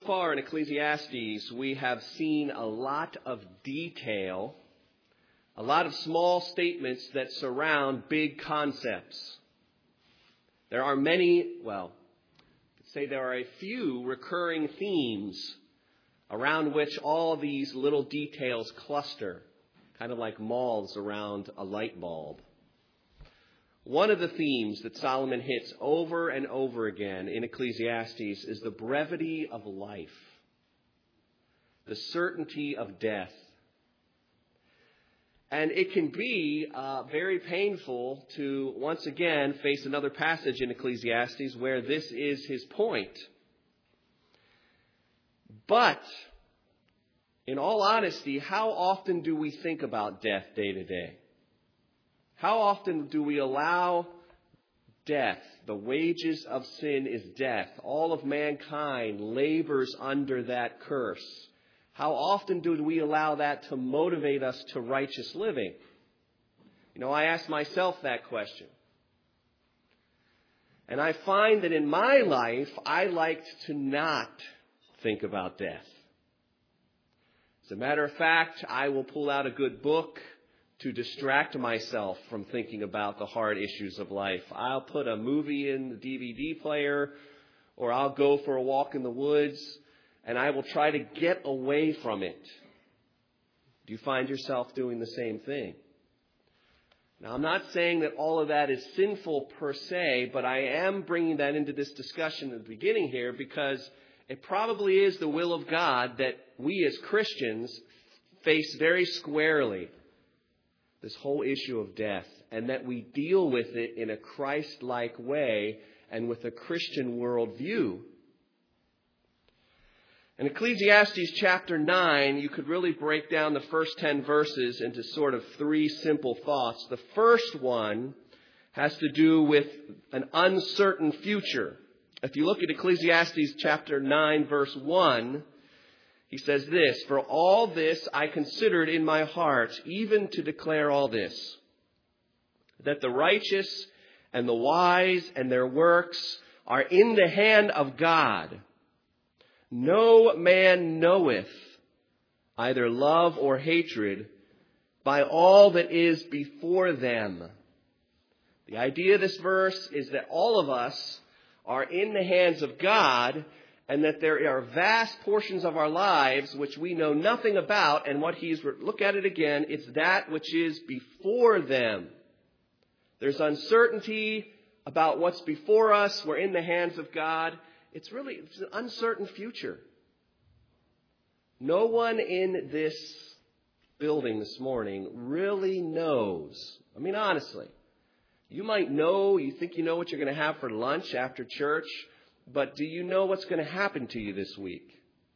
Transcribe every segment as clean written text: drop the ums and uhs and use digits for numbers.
Far in Ecclesiastes, we have seen a lot of detail, a lot of small statements that surround big concepts. There are a few recurring themes around which all these little details cluster, kind of like moths around a light bulb. One of the themes that Solomon hits over and over again in Ecclesiastes is the brevity of life, the certainty of death. And it can be very painful to once again face another passage in Ecclesiastes where this is his point. But, in all honesty, how often do we think about death day to day? How often do we allow death? The wages of sin is death. All of mankind labors under that curse. How often do we allow that to motivate us to righteous living? I ask myself that question. And I find that in my life, I liked to not think about death. As a matter of fact, I will pull out a good book to distract myself from thinking about the hard issues of life. I'll put a movie in the DVD player, or I'll go for a walk in the woods, and I will try to get away from it. Do you find yourself doing the same thing? Now, I'm not saying that all of that is sinful per se, but I am bringing that into this discussion at the beginning here because it probably is the will of God that we as Christians face very squarely this whole issue of death, and that we deal with it in a Christ-like way and with a Christian worldview. In Ecclesiastes chapter 9, you could really break down the first 10 verses into sort of three simple thoughts. The first one has to do with an uncertain future. If you look at Ecclesiastes chapter 9, verse 1, he says this, "For all this I considered in my heart, even to declare all this, that the righteous and the wise and their works are in the hand of God. No man knoweth either love or hatred by all that is before them." The idea of this verse is that all of us are in the hands of God, and that there are vast portions of our lives which we know nothing about, and look at it again, it's that which is before them. There's uncertainty about what's before us. We're in the hands of God. It's an uncertain future. No one in this building this morning really knows. I mean, honestly, you might know, you think you know what you're going to have for lunch after church, but do you know what's going to happen to you this week?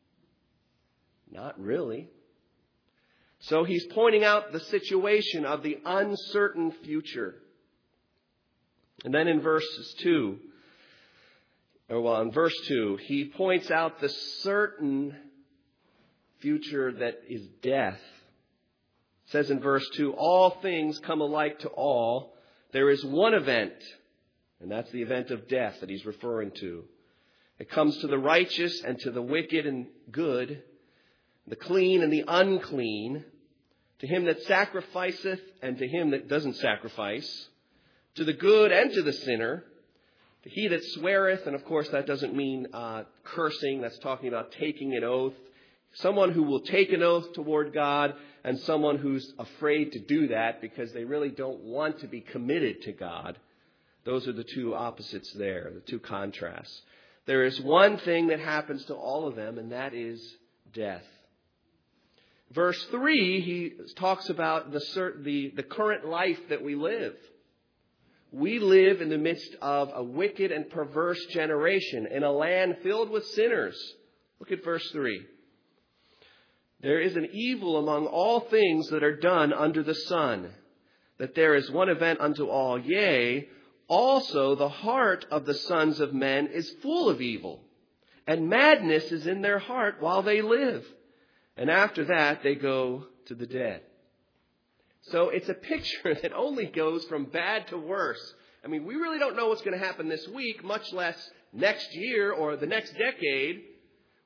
Not really. So he's pointing out the situation of the uncertain future. And then in verse 2, he points out the certain future that is death. It says in verse 2, "All things come alike to all. There is one event," and that's the event of death that he's referring to. "It comes to the righteous and to the wicked and good, the clean and the unclean, to him that sacrificeth and to him that doesn't sacrifice, to the good and to the sinner, to he that sweareth," and of course that doesn't mean cursing, that's talking about taking an oath. Someone who will take an oath toward God, and someone who's afraid to do that because they really don't want to be committed to God. Those are the two opposites there, the two contrasts. There is one thing that happens to all of them, and that is death. Verse 3, he talks about the current life that we live. We live in the midst of a wicked and perverse generation in a land filled with sinners. Look at verse 3. "There is an evil among all things that are done under the sun, that there is one event unto all. Yea, also the heart of the sons of men is full of evil, and madness is in their heart while they live. And after that they go to the dead." So it's a picture that only goes from bad to worse. I mean, we really don't know what's going to happen this week, much less next year or the next decade.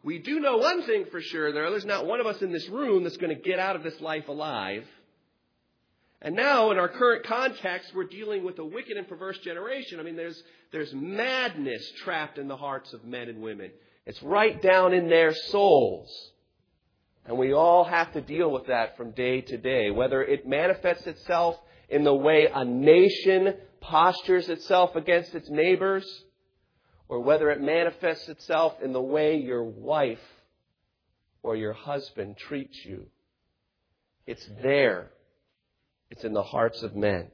We do know one thing for sure, though. There's not one of us in this room that's going to get out of this life alive. And now, in our current context, we're dealing with a wicked and perverse generation. I mean, there's madness trapped in the hearts of men and women. It's right down in their souls. And we all have to deal with that from day to day, whether it manifests itself in the way a nation postures itself against its neighbors, or whether it manifests itself in the way your wife or your husband treats you. It's there. It's in the hearts of men.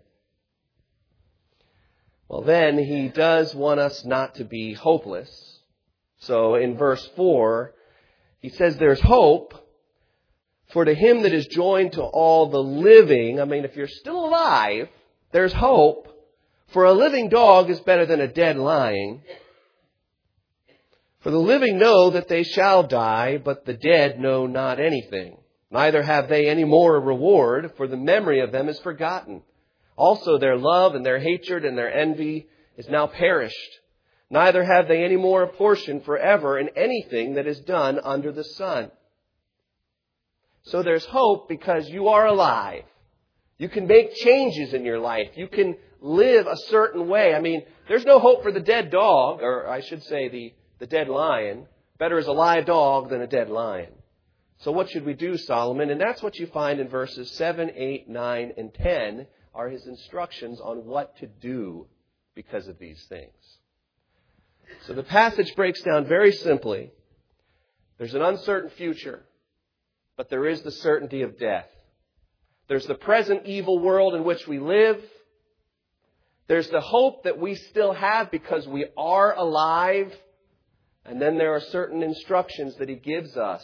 Well, then, he does want us not to be hopeless. So in verse 4, he says there's hope, for to him that is joined to all the living, I mean, if you're still alive, there's hope. For a living dog is better than a dead lying. For the living know that they shall die, but the dead know not anything. Neither have they any more a reward, for the memory of them is forgotten. Also their love and their hatred and their envy is now perished. Neither have they any more a portion forever in anything that is done under the sun. So there's hope because you are alive. You can make changes in your life. You can live a certain way. I mean, there's no hope for the dead dog, or I should say the dead lion. Better is a live dog than a dead lion. So what should we do, Solomon? And that's what you find in verses 7, 8, 9, and 10 are his instructions on what to do because of these things. So the passage breaks down very simply. There's an uncertain future, but there is the certainty of death. There's the present evil world in which we live. There's the hope that we still have because we are alive. And then there are certain instructions that he gives us.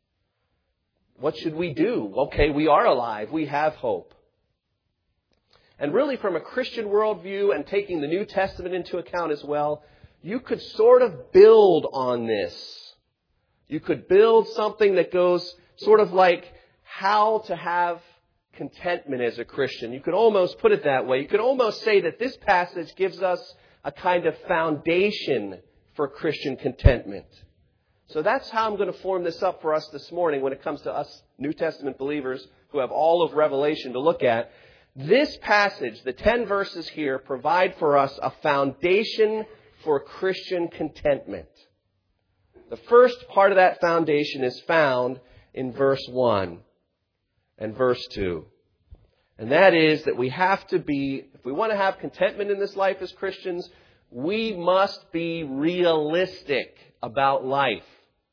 What should we do? Okay, we are alive. We have hope. And really, from a Christian worldview and taking the New Testament into account as well, you could sort of build on this. You could build something that goes sort of like how to have contentment as a Christian. You could almost put it that way. You could almost say that this passage gives us a kind of foundation for Christian contentment. So that's how I'm going to form this up for us this morning when it comes to us New Testament believers who have all of Revelation to look at. This passage, the 10 verses here, provide for us a foundation for Christian contentment. The first part of that foundation is found in verse 1 and verse 2. And that is that we have to be, if we want to have contentment in this life as Christians, we must be realistic about life.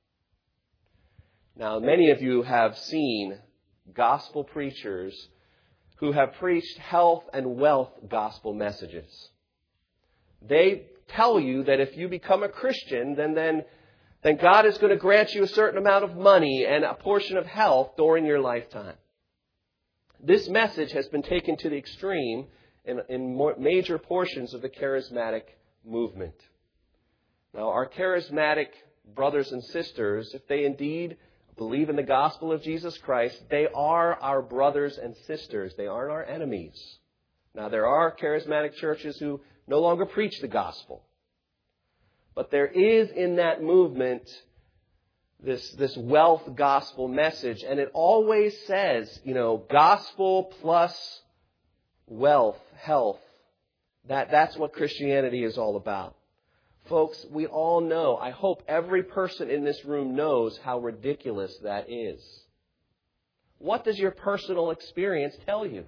Now, many of you have seen gospel preachers who have preached health and wealth gospel messages. They tell you that if you become a Christian, then God is going to grant you a certain amount of money and a portion of health during your lifetime. This message has been taken to the extreme in major portions of the charismatic movement. Now, our charismatic brothers and sisters, if they indeed believe in the gospel of Jesus Christ, they are our brothers and sisters. They aren't our enemies. Now, there are charismatic churches who no longer preach the gospel. But there is in that movement this wealth gospel message. And it always says, gospel plus wealth, health. That's what Christianity is all about. Folks, we all know, I hope every person in this room knows how ridiculous that is. What does your personal experience tell you?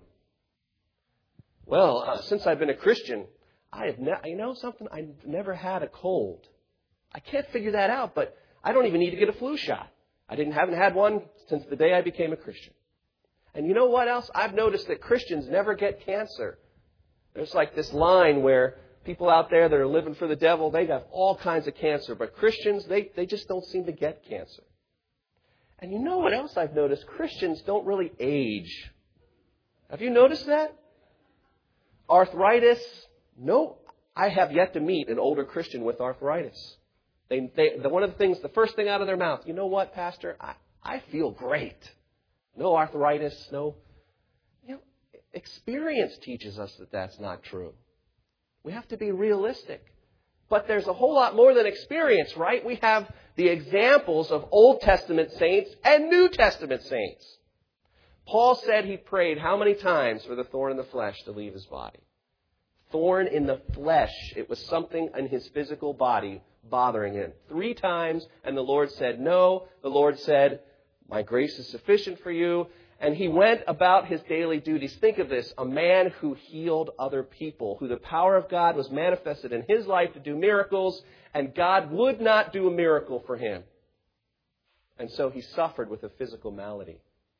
Well, since I've been a Christian, I've never had a cold. I can't figure that out, but I don't even need to get a flu shot. Haven't had one since the day I became a Christian. And you know what else? I've noticed that Christians never get cancer. There's like this line where people out there that are living for the devil, they have all kinds of cancer. But Christians, they just don't seem to get cancer. And you know what else I've noticed? Christians don't really age. Have you noticed that? Arthritis? No, I have yet to meet an older Christian with arthritis. One of the things, the first thing out of their mouth, you know what, Pastor? I feel great. No arthritis, no. Experience teaches us that that's not true. We have to be realistic. But there's a whole lot more than experience, right? We have the examples of Old Testament saints and New Testament saints. Paul said he prayed how many times for the thorn in the flesh to leave his body? Thorn in the flesh. It was something in his physical body bothering him. 3 times, and the Lord said no. The Lord said, my grace is sufficient for you. And he went about his daily duties. Think of this, a man who healed other people, who the power of God was manifested in his life to do miracles, and God would not do a miracle for him. And so he suffered with a physical malady.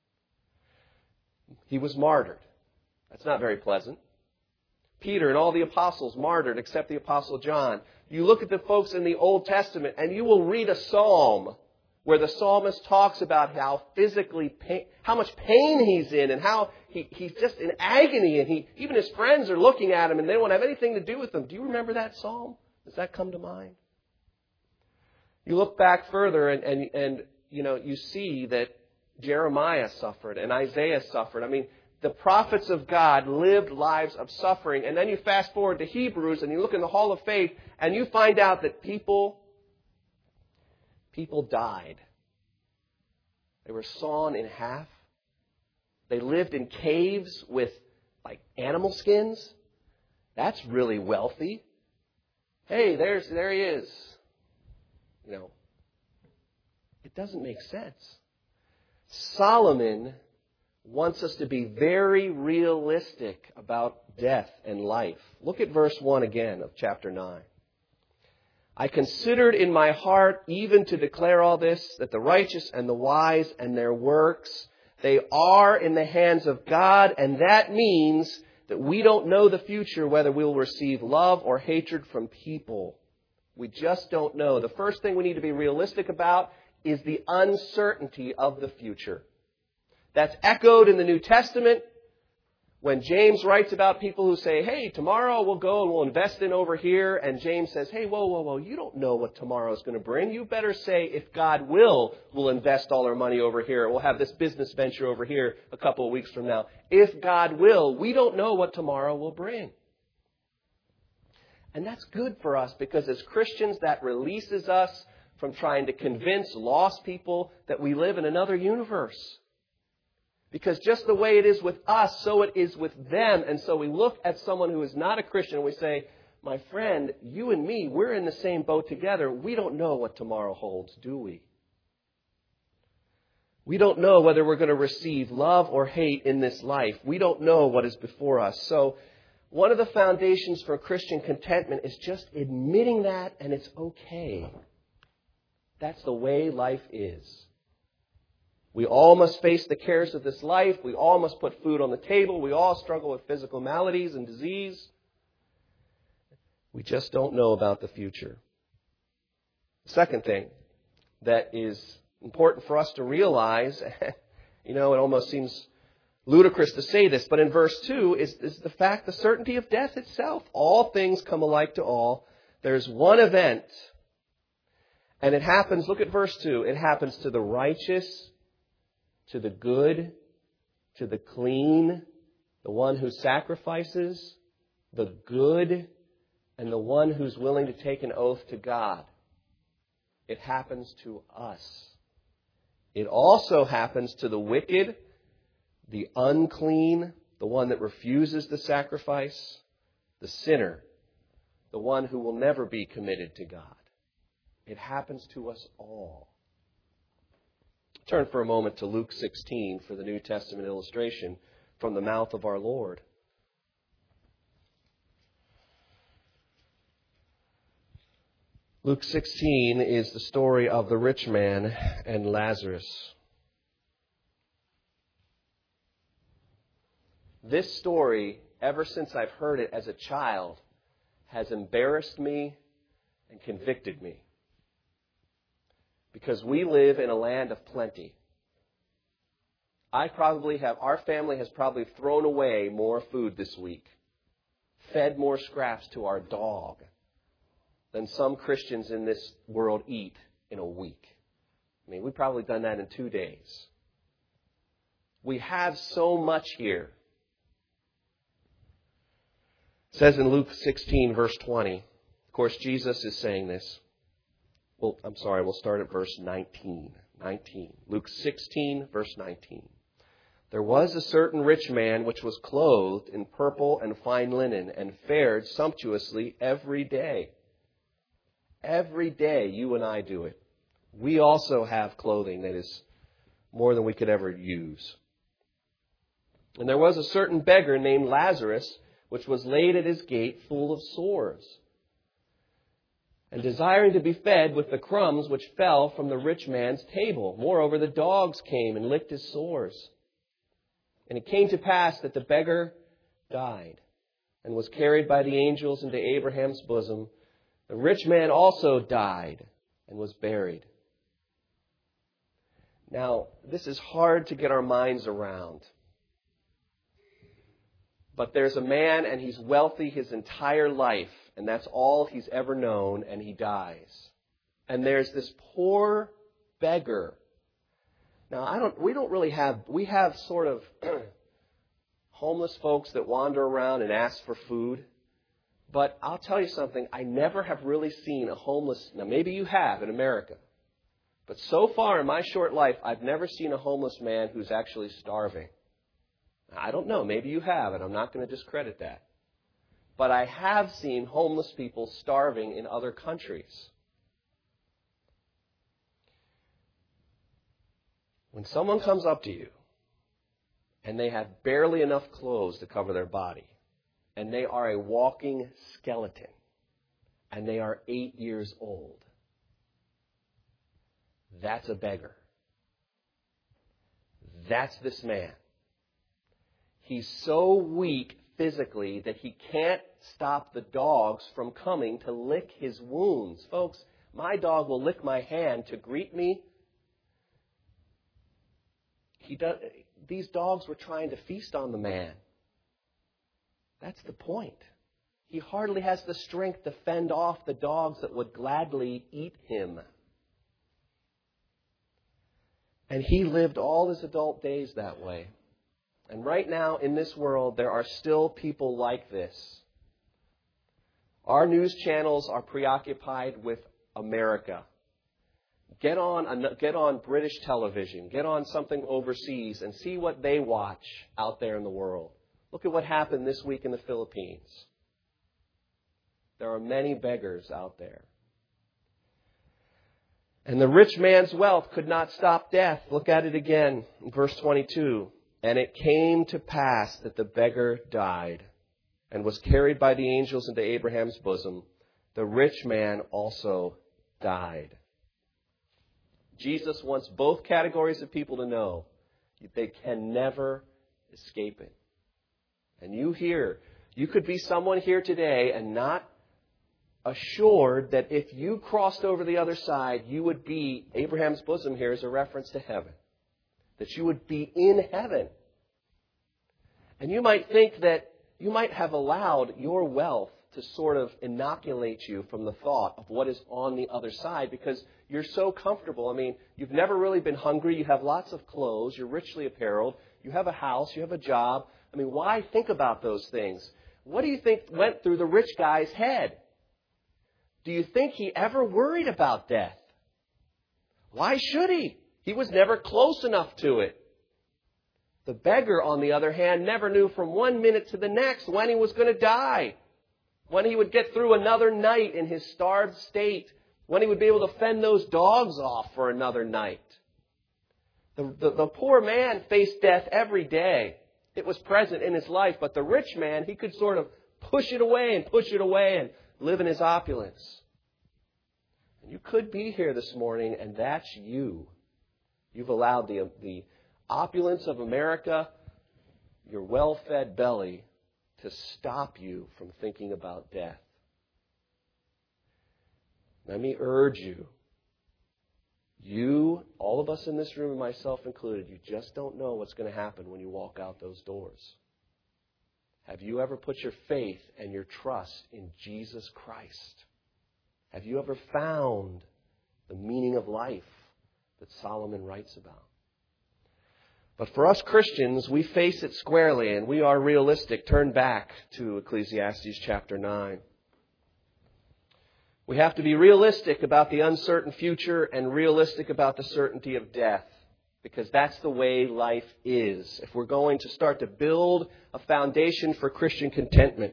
He was martyred. That's not very pleasant. Peter and all the apostles martyred except the apostle John. You look at the folks in the Old Testament and you will read a psalm where the psalmist talks about how how much pain he's in and how he's just in agony, and even his friends are looking at him and they don't want to have anything to do with him. Do you remember that psalm? Does that come to mind? You look back further and you see that Jeremiah suffered and Isaiah suffered. I mean, the prophets of God lived lives of suffering. And then you fast forward to Hebrews and you look in the Hall of Faith and you find out that people died. They were sawn in half. They lived in caves with animal skins. That's really wealthy. Hey, there he is. It doesn't make sense. Solomon wants us to be very realistic about death and life. Look at verse 1 again of chapter 9. I considered in my heart even to declare all this, that the righteous and the wise and their works, they are in the hands of God, and that means that we don't know the future, whether we will receive love or hatred from people. We just don't know. The first thing we need to be realistic about is the uncertainty of the future. That's echoed in the New Testament when James writes about people who say, hey, tomorrow we'll go and we'll invest in over here. And James says, hey, whoa, you don't know what tomorrow is going to bring. You better say, if God will, we'll invest all our money over here. We'll have this business venture over here a couple of weeks from now. If God will, we don't know what tomorrow will bring. And that's good for us because as Christians, that releases us from trying to convince lost people that we live in another universe. Because just the way it is with us, so it is with them. And so we look at someone who is not a Christian and we say, my friend, you and me, we're in the same boat together. We don't know what tomorrow holds, do we? We don't know whether we're going to receive love or hate in this life. We don't know what is before us. So one of the foundations for Christian contentment is just admitting that, and it's okay. That's the way life is. We all must face the cares of this life. We all must put food on the table. We all struggle with physical maladies and disease. We just don't know about the future. The second thing that is important for us to realize, it almost seems ludicrous to say this, but in verse 2 is the certainty of death itself. All things come alike to all. There's one event, and it happens, look at verse 2, it happens to the righteous, to the good, to the clean, the one who sacrifices, the good, and the one who's willing to take an oath to God. It happens to us. It also happens to the wicked, the unclean, the one that refuses the sacrifice, the sinner, the one who will never be committed to God. It happens to us all. Turn for a moment to Luke 16 for the New Testament illustration from the mouth of our Lord. Luke 16 is the story of the rich man and Lazarus. This story, ever since I've heard it as a child, has embarrassed me and convicted me. Because we live in a land of plenty. Our family has probably thrown away more food this week, fed more scraps to our dog than some Christians in this world eat in a week. I mean, we've probably done that in 2 days. We have so much here. It says in Luke 16, verse 20, of course, Jesus is saying this. We'll start at verse 19. Luke 16, verse 19. There was a certain rich man which was clothed in purple and fine linen and fared sumptuously every day. Every day you and I do it. We also have clothing that is more than we could ever use. And there was a certain beggar named Lazarus, which was laid at his gate full of sores, and desiring to be fed with the crumbs which fell from the rich man's table. Moreover, the dogs came and licked his sores. And it came to pass that the beggar died and was carried by the angels into Abraham's bosom. The rich man also died and was buried. Now, this is hard to get our minds around. But there's a man, and he's wealthy his entire life, and that's all he's ever known, and he dies. And there's this poor beggar. Now, we have sort of homeless folks that wander around and ask for food. But I'll tell you something, I never have really seen a homeless, now maybe you have in America, but so far in my short life, I've never seen a homeless man who's actually starving. I don't know, maybe you have, and I'm not going to discredit that. But I have seen homeless people starving in other countries. When someone comes up to you and they have barely enough clothes to cover their body, and they are a walking skeleton, and they are 8 years old, that's a beggar. That's this man. He's so weak physically that he can't stop the dogs from coming to lick his wounds. Folks, my dog will lick my hand to greet me. These dogs were trying to feast on the man. That's the point. He hardly has the strength to fend off the dogs that would gladly eat him. And he lived all his adult days that way. And right now in this world, there are still people like this. Our news channels are preoccupied with America. Get on British television. Get on something overseas and see what they watch out there in the world. Look at what happened this week in the Philippines. There are many beggars out there. And the rich man's wealth could not stop death. Look at it again in verse 22. And it came to pass that the beggar died and was carried by the angels into Abraham's bosom. The rich man also died. Jesus wants both categories of people to know they can never escape it. And you could be someone here today and not assured that if you crossed over the other side, you would be, Abraham's bosom here is a reference to heaven, that you would be in heaven. And you might think that you might have allowed your wealth to sort of inoculate you from the thought of what is on the other side because you're so comfortable. I mean, you've never really been hungry. You have lots of clothes. You're richly apparelled. You have a house. You have a job. I mean, why think about those things? What do you think went through the rich guy's head? Do you think he ever worried about death? Why should he? He was never close enough to it. The beggar, on the other hand, never knew from 1 minute to the next when he was going to die, when he would get through another night in his starved state, when he would be able to fend those dogs off for another night. The poor man faced death every day. It was present in his life, but the rich man, he could sort of push it away and live in his opulence. And you could be here this morning, and that's you. You've allowed the opulence of America, your well-fed belly, to stop you from thinking about death. Let me urge you. You, all of us in this room, and myself included, you just don't know what's going to happen when you walk out those doors. Have you ever put your faith and your trust in Jesus Christ? Have you ever found the meaning of life that Solomon writes about? But for us Christians, we face it squarely and we are realistic. Turn back to Ecclesiastes chapter 9. We have to be realistic about the uncertain future and realistic about the certainty of death, because that's the way life is. If we're going to start to build a foundation for Christian contentment.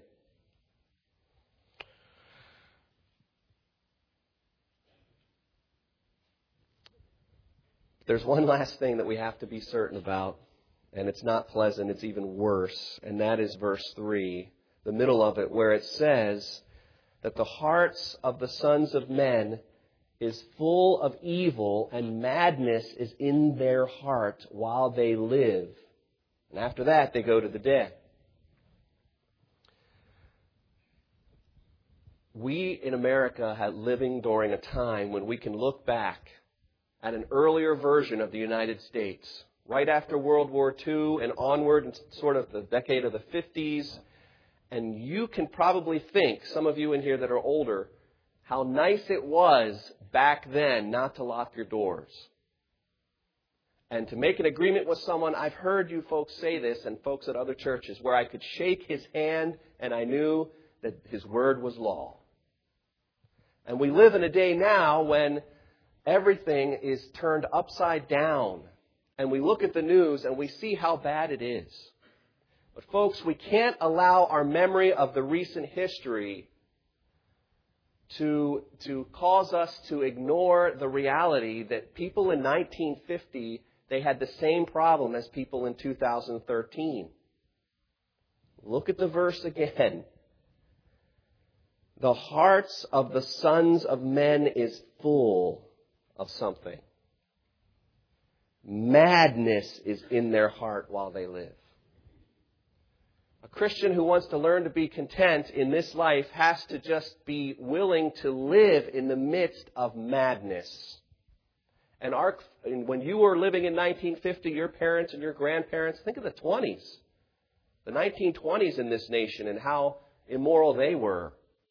There's one last thing that we have to be certain about, and it's not pleasant, it's even worse, and that is verse 3, the middle of it, where it says that the hearts of the sons of men is full of evil, and madness is in their heart while they live. And after that, they go to the dead. We in America are living during a time when we can look back at an earlier version of the United States, right after World War II and onward, in sort of the decade of the 50s. And you can probably think, some of you in here that are older, how nice it was back then not to lock your doors. And to make an agreement with someone, I've heard you folks say this, and folks at other churches, where I could shake his hand and I knew that his word was law. And we live in a day now when everything is turned upside down. And we look at the news and we see how bad it is. But folks, we can't allow our memory of the recent history to cause us to ignore the reality that people in 1950, they had the same problem as people in 2013. Look at the verse again. The hearts of the sons of men is full of something. Madness is in their heart while they live. A Christian who wants to learn to be content in this life has to just be willing to live in the midst of madness. And when you were living in 1950, your parents and your grandparents, think of the 20s. The 1920s in this nation and how immoral they were.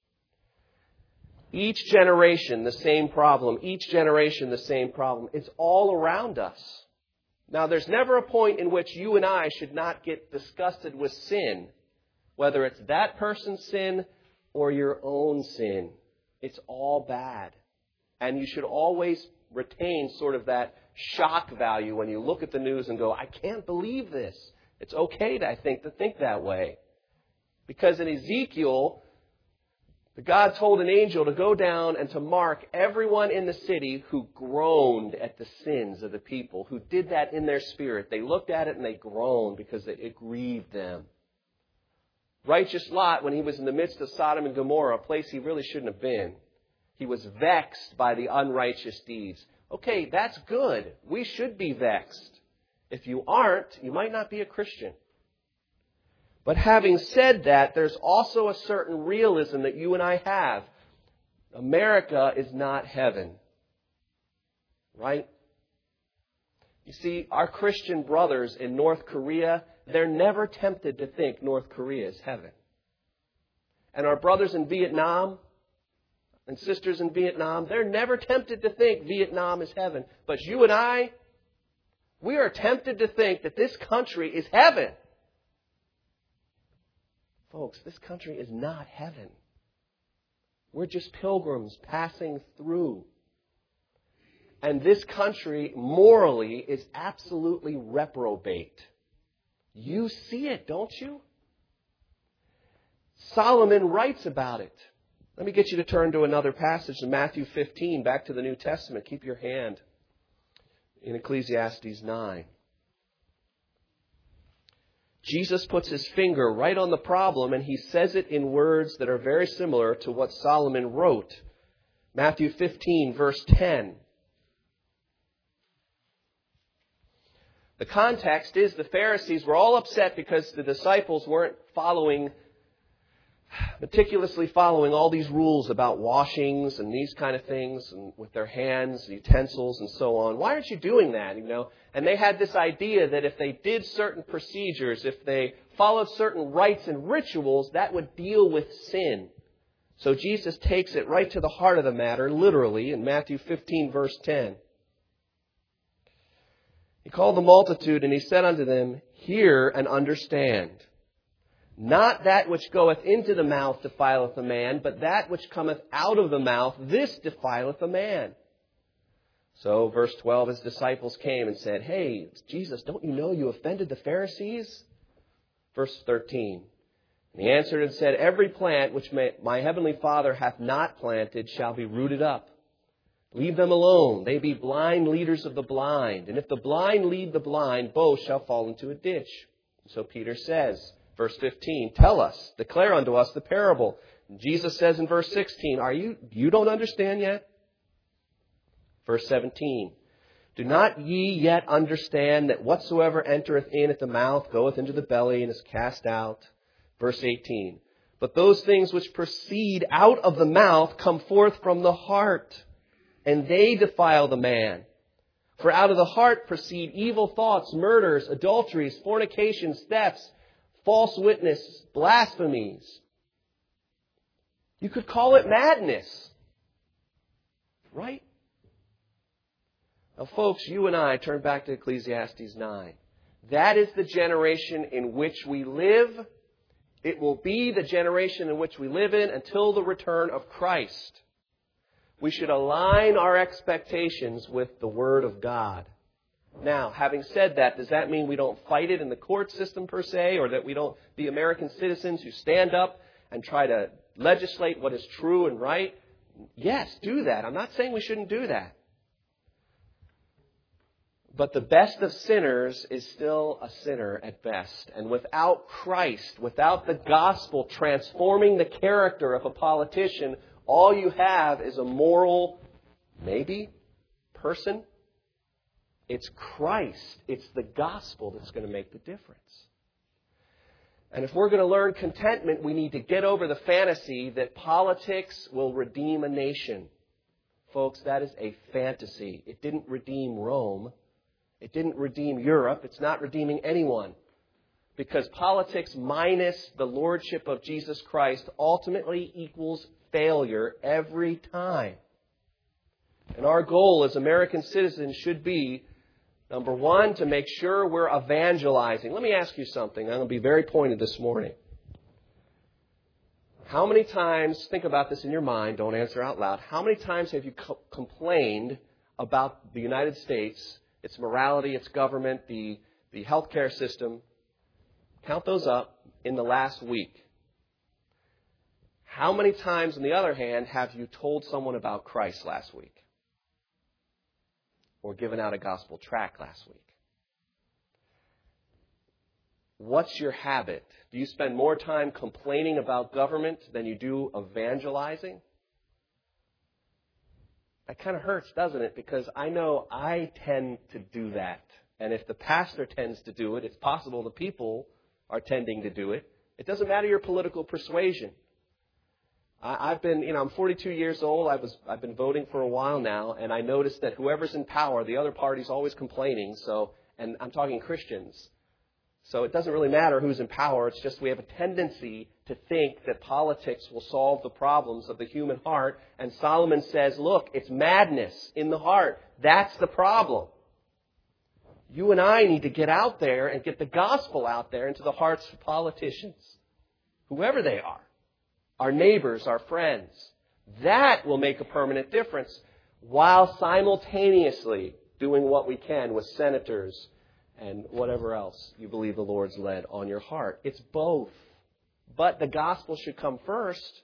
Each generation, the same problem. Each generation, the same problem. It's all around us. Now, there's never a point in which you and I should not get disgusted with sin, whether it's that person's sin or your own sin. It's all bad. And you should always retain sort of that shock value when you look at the news and go, I can't believe this. It's okay, to think that way. Because in Ezekiel, God told an angel to go down and to mark everyone in the city who groaned at the sins of the people, who did that in their spirit. They looked at it and they groaned because it grieved them. Righteous Lot, when he was in the midst of Sodom and Gomorrah, a place he really shouldn't have been, he was vexed by the unrighteous deeds. Okay, that's good. We should be vexed. If you aren't, you might not be a Christian. But having said that, there's also a certain realism that you and I have. America is not heaven. Right? You see, our Christian brothers in North Korea, they're never tempted to think North Korea is heaven. And our brothers in Vietnam and sisters in Vietnam, they're never tempted to think Vietnam is heaven. But you and I, we are tempted to think that this country is heaven. Folks, this country is not heaven. We're just pilgrims passing through. And this country morally is absolutely reprobate. You see it, don't you? Solomon writes about it. Let me get you to turn to another passage in Matthew 15, back to the New Testament. Keep your hand in Ecclesiastes 9. Jesus puts his finger right on the problem, and he says it in words that are very similar to what Solomon wrote. Matthew 15, verse 10. The context is the Pharisees were all upset because the disciples weren't meticulously following all these rules about washings and these kind of things, and with their hands, utensils, and so on. Why aren't you doing that? And they had this idea that if they did certain procedures, if they followed certain rites and rituals, that would deal with sin. So Jesus takes it right to the heart of the matter, literally, in Matthew 15, verse 10. He called the multitude and he said unto them, Hear and understand. Not that which goeth into the mouth defileth a man, but that which cometh out of the mouth, this defileth a man. So, verse 12, his disciples came and said, Hey, Jesus, don't you know you offended the Pharisees? Verse 13, and he answered and said, Every plant which my heavenly Father hath not planted shall be rooted up. Leave them alone. They be blind leaders of the blind. And if the blind lead the blind, both shall fall into a ditch. So Peter says, verse 15, Tell us, declare unto us the parable. And Jesus says in verse 16, You don't understand yet? Verse 17, Do not ye yet understand that whatsoever entereth in at the mouth goeth into the belly and is cast out? Verse 18, But those things which proceed out of the mouth come forth from the heart, and they defile the man. For out of the heart proceed evil thoughts, murders, adulteries, fornications, thefts, false witness, blasphemies. You could call it madness. Right? Now, folks, you and I turn back to Ecclesiastes 9. That is the generation in which we live. It will be the generation in which we live in until the return of Christ. We should align our expectations with the Word of God. Now, having said that, does that mean we don't fight it in the court system per se, or that we don't be American citizens who stand up and try to legislate what is true and right? Yes, do that. I'm not saying we shouldn't do that. But the best of sinners is still a sinner at best. And without Christ, without the gospel transforming the character of a politician, all you have is a moral, maybe, person. It's Christ. It's the gospel that's going to make the difference. And if we're going to learn contentment, we need to get over the fantasy that politics will redeem a nation. Folks, that is a fantasy. It didn't redeem Rome. It didn't redeem Europe. It's not redeeming anyone. Because politics minus the lordship of Jesus Christ ultimately equals failure every time. And our goal as American citizens should be, number one, to make sure we're evangelizing. Let me ask you something. I'm going to be very pointed this morning. How many times, think about this in your mind, don't answer out loud, how many times have you complained about the United States, its morality, its government, the healthcare system? Count those up in the last week. How many times, on the other hand, have you told someone about Christ last week? Or given out a gospel tract last week? What's your habit? Do you spend more time complaining about government than you do evangelizing? That kind of hurts, doesn't it? Because I know I tend to do that. And if the pastor tends to do it, it's possible the people are tending to do it. It doesn't matter your political persuasion. I'm 42 years old. I've been voting for a while now, and I noticed that whoever's in power, the other party's always complaining. And I'm talking Christians. So it doesn't really matter who's in power. It's just we have a tendency to think that politics will solve the problems of the human heart. And Solomon says, look, it's madness in the heart. That's the problem. You and I need to get out there and get the gospel out there into the hearts of politicians, whoever they are. Our neighbors, our friends. That will make a permanent difference while simultaneously doing what we can with senators and whatever else you believe the Lord's led on your heart. It's both. But the gospel should come first.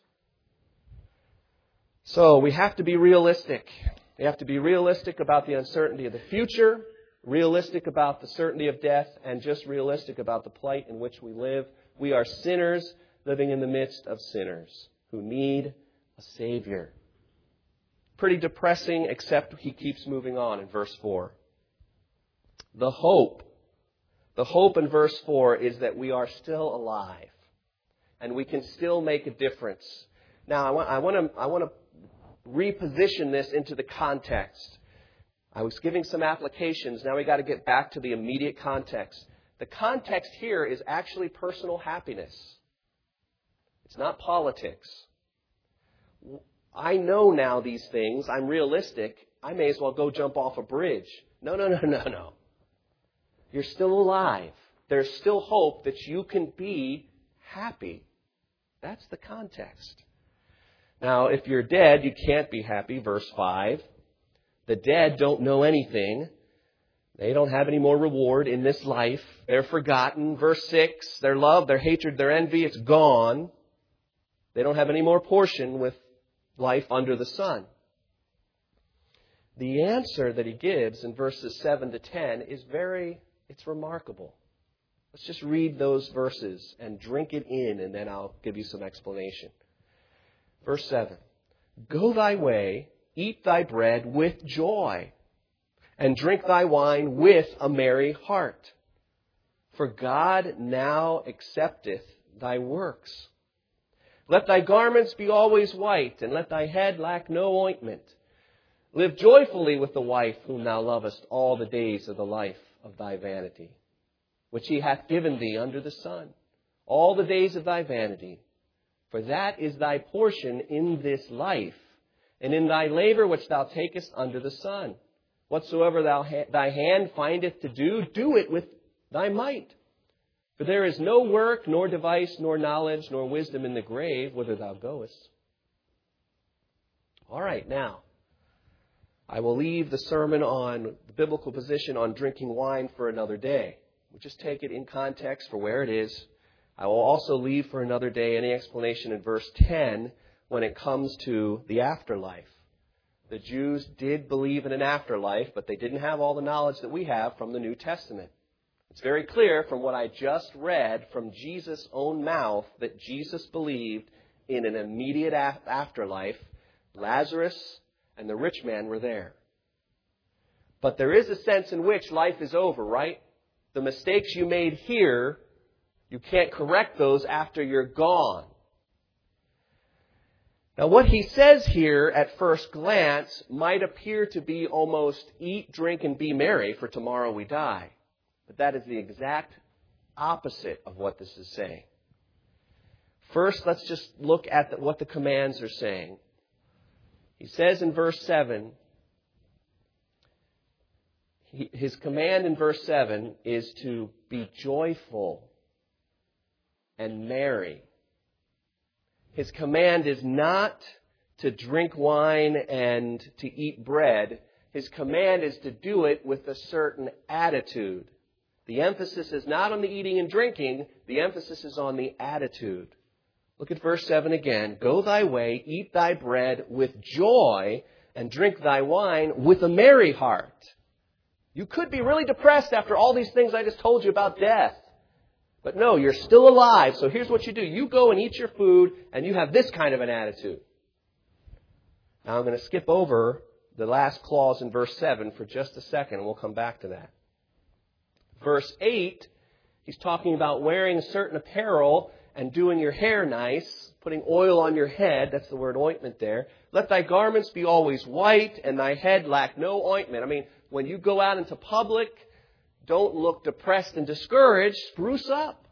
So we have to be realistic. We have to be realistic about the uncertainty of the future, realistic about the certainty of death, and just realistic about the plight in which we live. We are sinners living in the midst of sinners who need a Savior. Pretty depressing, except he keeps moving on in verse 4. The hope in verse 4 is that we are still alive and we can still make a difference. Now, I want to reposition this into the context. I was giving some applications. Now we got to get back to the immediate context. The context here is actually personal happiness. It's not politics. I know now these things. I'm realistic. I may as well go jump off a bridge. No. You're still alive. There's still hope that you can be happy. That's the context. Now, if you're dead, you can't be happy. Verse 5. The dead don't know anything. They don't have any more reward in this life. They're forgotten. Verse 6. Their love, their hatred, their envy, it's gone. They don't have any more portion with life under the sun. The answer that he gives in verses 7 to 10 is it's remarkable. Let's just read those verses and drink it in, and then I'll give you some explanation. Verse 7. Go thy way, eat thy bread with joy, and drink thy wine with a merry heart. For God now accepteth thy works. Let thy garments be always white, and let thy head lack no ointment. Live joyfully with the wife whom thou lovest all the days of the life of thy vanity, which he hath given thee under the sun, all the days of thy vanity. For that is thy portion in this life, and in thy labor which thou takest under the sun. Whatsoever thy hand findeth to do, do it with thy might. For there is no work, nor device, nor knowledge, nor wisdom in the grave, whither thou goest. All right, now, I will leave the sermon on the biblical position on drinking wine for another day. We'll just take it in context for where it is. I will also leave for another day any explanation in verse 10 when it comes to the afterlife. The Jews did believe in an afterlife, but they didn't have all the knowledge that we have from the New Testament. It's very clear from what I just read from Jesus' own mouth that Jesus believed in an immediate afterlife. Lazarus and the rich man were there. But there is a sense in which life is over, right? The mistakes you made here, you can't correct those after you're gone. Now, what he says here at first glance might appear to be almost eat, drink, and be merry, for tomorrow we die. But that is the exact opposite of what this is saying. First, let's just look at what the commands are saying. He says in verse 7, his command in verse 7 is to be joyful and merry. His command is not to drink wine and to eat bread. His command is to do it with a certain attitude. The emphasis is not on the eating and drinking. The emphasis is on the attitude. Look at verse 7 again. Go thy way, eat thy bread with joy, and drink thy wine with a merry heart. You could be really depressed after all these things I just told you about death. But no, you're still alive. So here's what you do. You go and eat your food, and you have this kind of an attitude. Now I'm going to skip over the last clause in verse 7 for just a second, and we'll come back to that. Verse 8, he's talking about wearing a certain apparel and doing your hair nice, putting oil on your head. That's the word ointment there. Let thy garments be always white, and thy head lack no ointment. I mean, when you go out into public, don't look depressed and discouraged. Spruce up.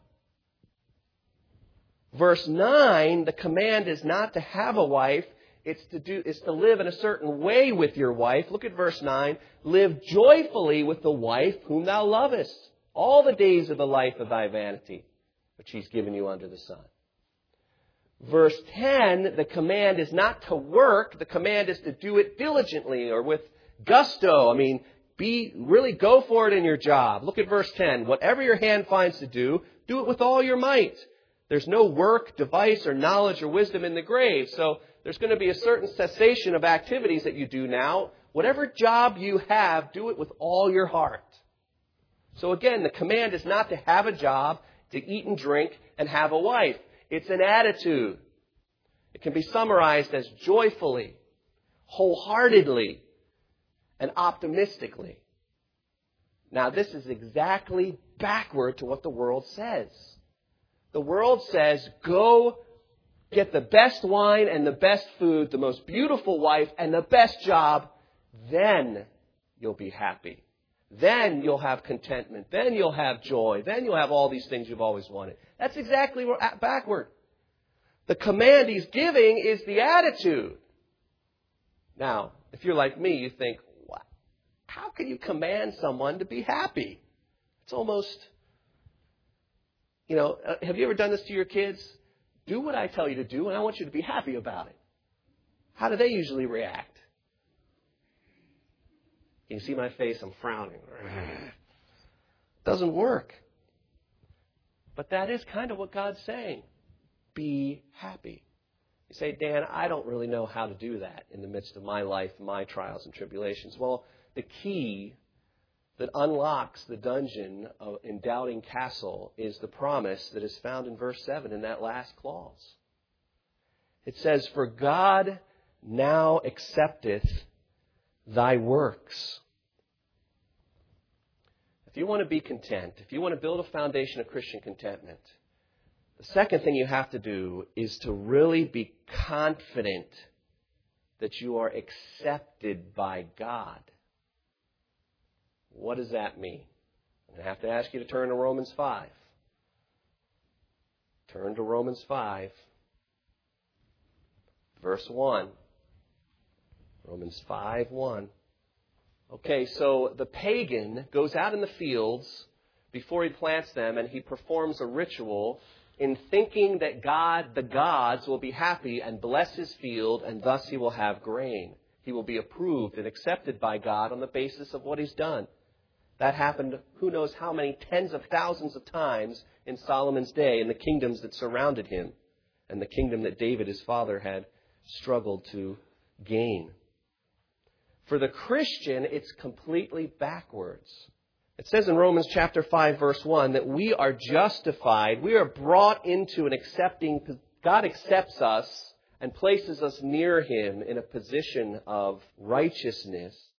Verse 9, the command is not to have a wife. It's to live in a certain way with your wife. Look at verse 9. Live joyfully with the wife whom thou lovest, all the days of the life of thy vanity, which he's given you under the sun. Verse 10, the command is not to work. The command is to do it diligently or with gusto. I mean, really go for it in your job. Look at verse 10. Whatever your hand finds to do, do it with all your might. There's no work, device, or knowledge or wisdom in the grave. So there's going to be a certain cessation of activities that you do now. Whatever job you have, do it with all your heart. So again, the command is not to have a job, to eat and drink, and have a wife. It's an attitude. It can be summarized as joyfully, wholeheartedly, and optimistically. Now, this is exactly backward to what the world says. The world says, go get the best wine and the best food, the most beautiful wife and the best job. Then you'll be happy. Then you'll have contentment. Then you'll have joy. Then you'll have all these things you've always wanted. That's exactly backward. The command he's giving is the attitude. Now, if you're like me, you think, what? How can you command someone to be happy? It's almost Have you ever done this to your kids? Do what I tell you to do, and I want you to be happy about it. How do they usually react? Can you see my face? I'm frowning. Doesn't work. But that is kind of what God's saying. Be happy. You say, Dan, I don't really know how to do that in the midst of my life, my trials and tribulations. Well, the key that unlocks the dungeon in Doubting Castle is the promise that is found in verse 7 in that last clause. It says, for God now accepteth thy works. If you want to be content, if you want to build a foundation of Christian contentment, the second thing you have to do is to really be confident that you are accepted by God. What does that mean? I'm going to have to ask you to turn to Romans 5. Turn to Romans 5, verse 1. Romans 5:1. Okay, so the pagan goes out in the fields before he plants them, and he performs a ritual in thinking that the gods will be happy and bless his field, and thus he will have grain. He will be approved and accepted by God on the basis of what he's done. That happened who knows how many tens of thousands of times in Solomon's day in the kingdoms that surrounded him and the kingdom that David, his father, had struggled to gain. For the Christian, it's completely backwards. It says in Romans chapter 5, verse 1, that we are justified. We are brought into an accepting. God accepts us and places us near him in a position of righteousness